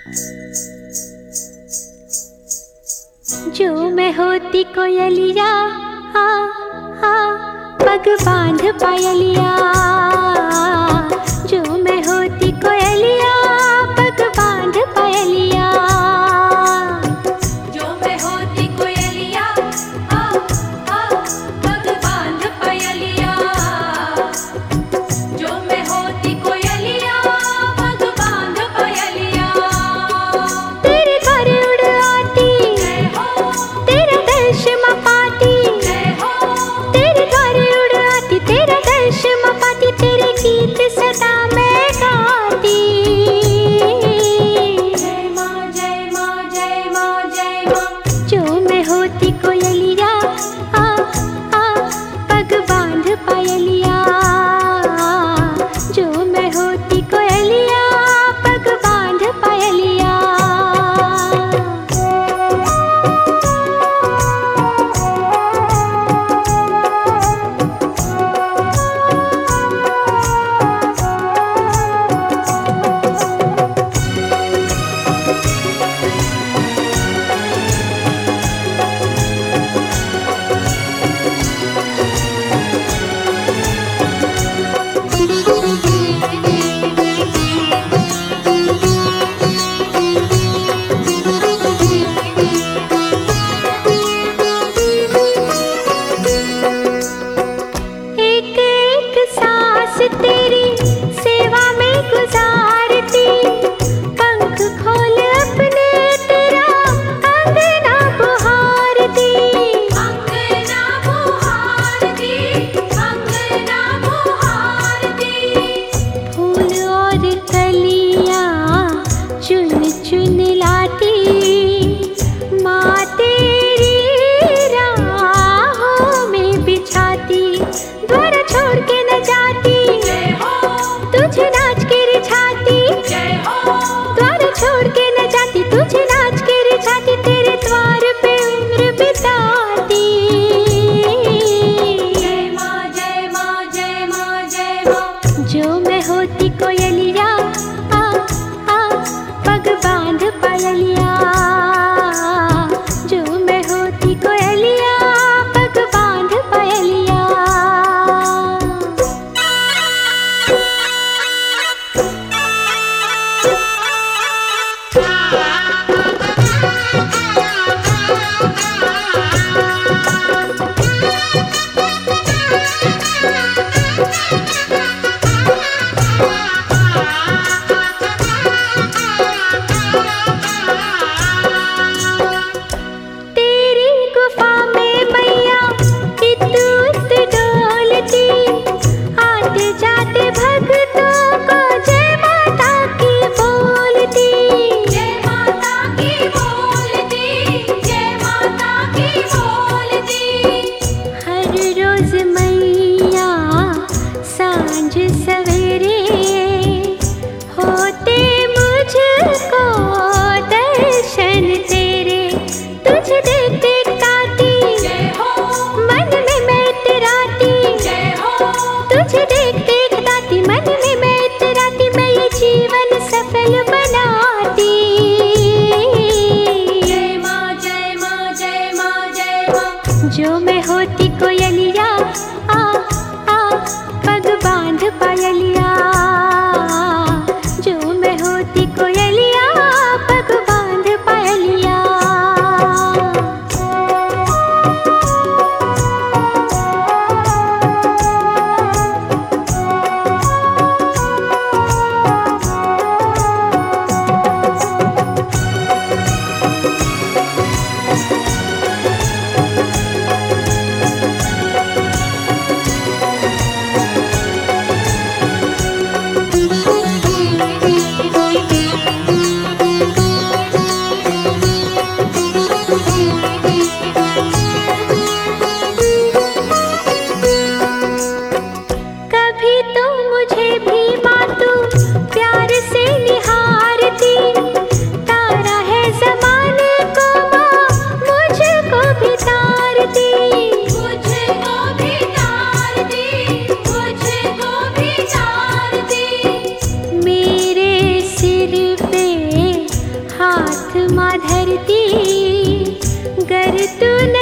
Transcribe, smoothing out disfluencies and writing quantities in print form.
जो मैं होती कोयलिया, आ आ पग बांध पायलिया। जो मैं होती कोयलिया, पग बांध पायलिया। जो मैं होती कोयलिया, आ आ पग बांध पायलिया। जो मैं होती कोयलिया, पग बांध पायलिया। तेरे घर उड़ आती, जय हो, तेरा दर्श मैं पाती। जय हो, तेरे घर उड़ आती, तेरा दर्श मैं पाती। तेरे गीत सदा मैं गाती। जय माँ जय माँ जय माँ जय माँ। जो मैं होती कोयलिया, आ आ पग बांध पायलिया। जो मैं होती कोयलिया, पग बांध पायलिया। एक एक सांस तेरी सेवा में गुजारती। पंख खोल अपने, तेरा अंगना बहारती। अंगना बहारती, अंगना बहारती। फूल और कलियां चुन चुन लाती। माँ तेरी राहों में बिछाती। द्वार छोड़ के न जाती, जय हो, तुझे नाच के रिझाती। जय हो, द्वार छोड़ के न जाती, तुझे नाच के रिझाती। तेरे द्वार पे उम्र बिताती। जय माँ जय माँ जय माँ जय माँ। जो मैं होती कोयलिया, आ आ पग बांध पायलिया। जो मैं होती कोयलिया, पग बांध पायलिया। तेरी गुफा में मैया इत उत डोलती। आते जाते भक्तों को जय माता की बोलती। जय माता की बोलती, जय माता की बोलती। हर रोज मैया सांझ सवेरे होते मुझको दर्शन तेरे। तुझे देख देख ताती, जय हो, मन में मैं इतराती। जय हो, तुझे देख देख ताती, मन में मैं इतराती। मैं ये जीवन सफल बनाती। जय माँ जय माँ जय माँ जय माँ। जो मैं होती कोयलिया, आ आ पग बांध पायलिया। जो मैं होती कोयलिया, पग बांध पायलिया। तू